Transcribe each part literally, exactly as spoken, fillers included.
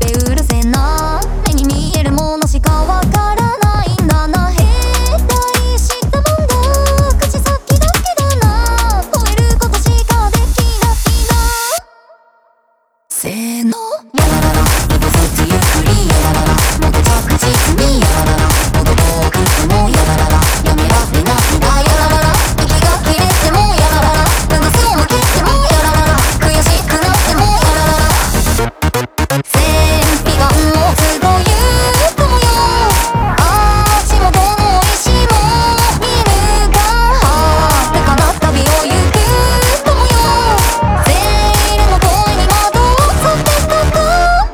ってうるせえな。目に見えるものしかわからないんだな。へえ大したもんだ。口先だけだな。吠えることしかできないな。せーのやららら一歩ずつゆっくりやらららもっと着実にやらららもっと遠くてもやらららやめられないんだやららら息が切れてもやららら胸背を向けてもやららら悔しくなってもやららら戦費が持つというかもよ。足元の石も見ぬが遥かな旅を行くかもよ。セールの声に惑わされたか。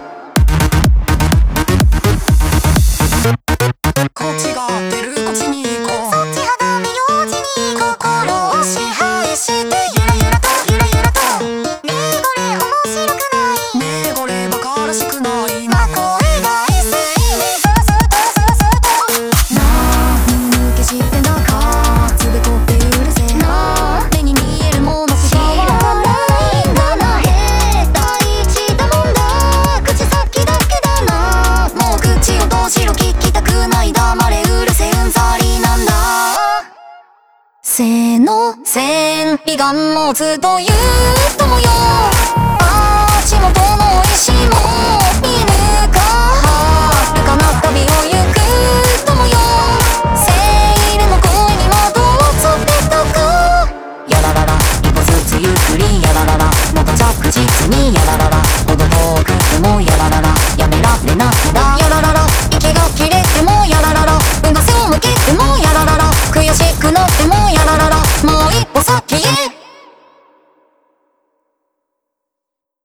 こっちが出るこっちに行こう。そっち肌身用事に心を支配してゆらゆらとゆらゆらと。ねえこれ面白くない？ねえこれバカらしくない？まあこれが エスエヌエス そうそうそうそうなん抜けしてんだかつべこってうるせえな。目に見えるものしかわからないんだな。へえ大事だもんだ。口先だけだな。もう口をどうしろ聞きたくない黙れうるせえうんざりなんだ。せーの戦費が持つというともよ。足元の石も見ぬか遥かな旅を行くともよ。セールの声に惑わされたか。やららら一歩ずつゆっくりやらららもっと着実にやらららほど遠くてもやらららやめられないんだやららら息が切れてもやららら胸背を向けてもやららら悔しくなっても